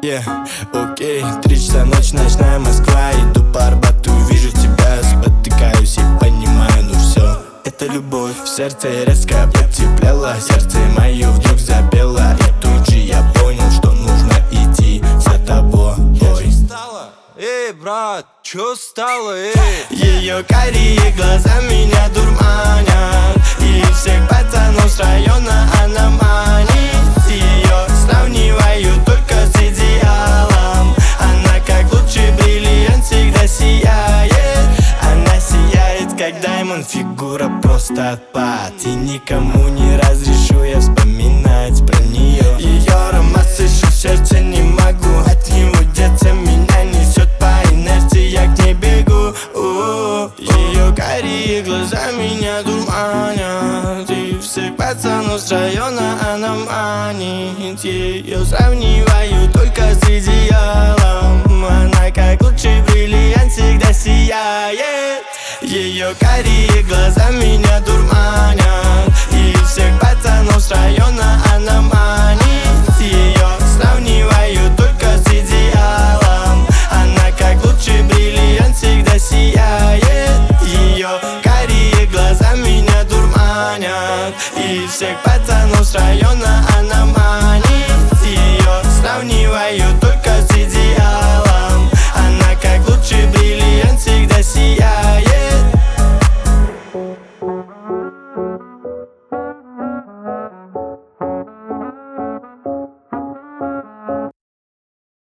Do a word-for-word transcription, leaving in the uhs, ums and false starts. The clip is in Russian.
Yeah, окей, okay. Три часа ночь, ночная Москва. Иду по Арбату, вижу тебя, спотыкаюсь и понимаю, ну все. Это любовь, в сердце резко потеплело, сердце мое вдруг запело. И тут же я понял, что нужно идти за тобой. Эй, брат, чё стало, эй? Ее карие глаза меня дурманят, и всех пацанов с района она манит. Ее сравниваю только с идеалом. Она как лучший бриллиант всегда сияет. Она сияет, как даймонд, фигура просто отпад. И никому не разрешу я вспоминать про нее. Ее аромат слышу в сердце, не могу от него деться. Меня несет по инерции, я к ней бегу. Ее карие глаза меня дурманят, и всех пацанов с района она манит. Ее сравниваю только с идеалом. Она как лучший бриллиант всегда сияет. Ее карие глаза меня дурманят, и всех пацанов с района она манит.